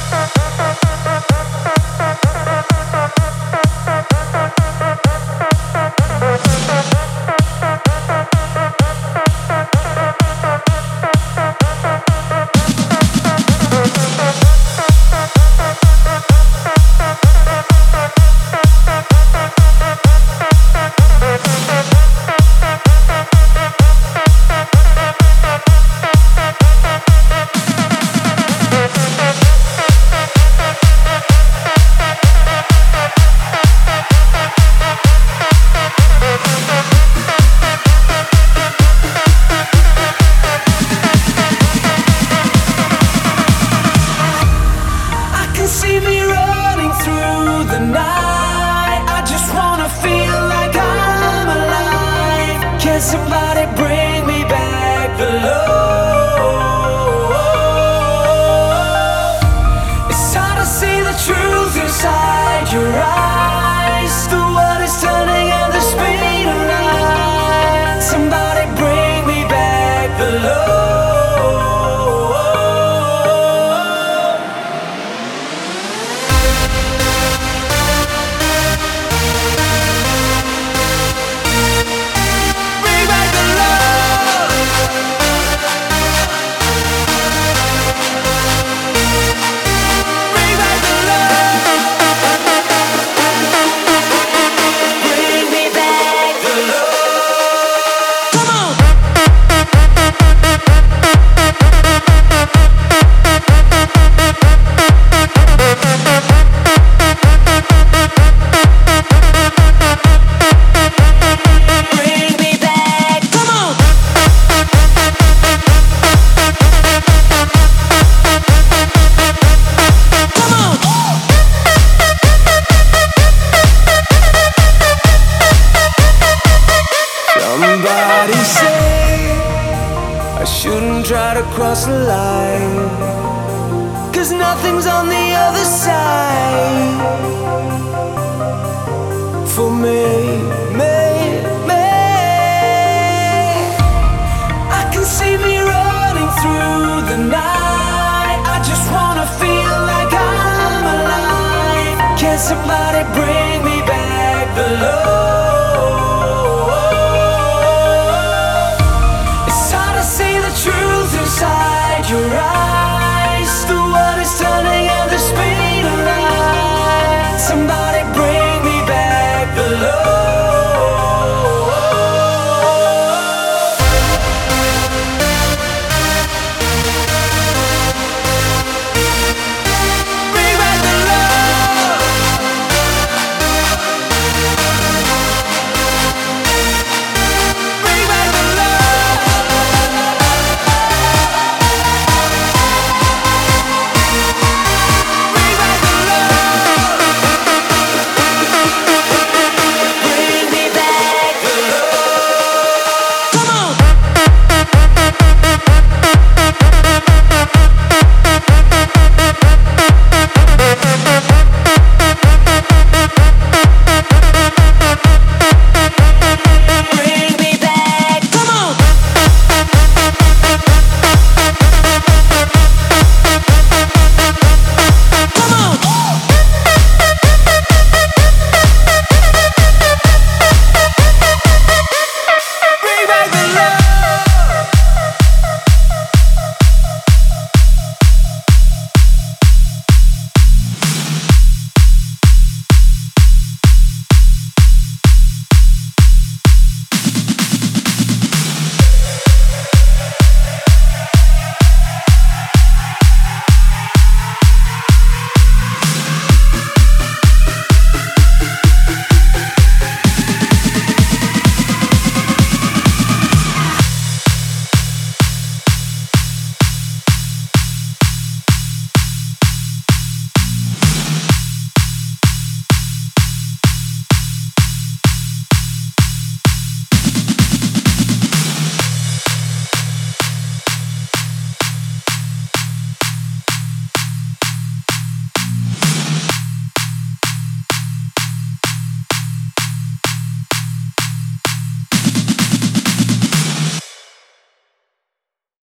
Somebody bring me back the love. It's hard to see the truth inside your eyes. The world is turning at the speed of light. Somebody bring me back the love. Somebody say I shouldn't try to cross the line, 'cause nothing's on the other side. For me, I can see me running through the night. I just wanna feel like I'm alive. Can somebody bring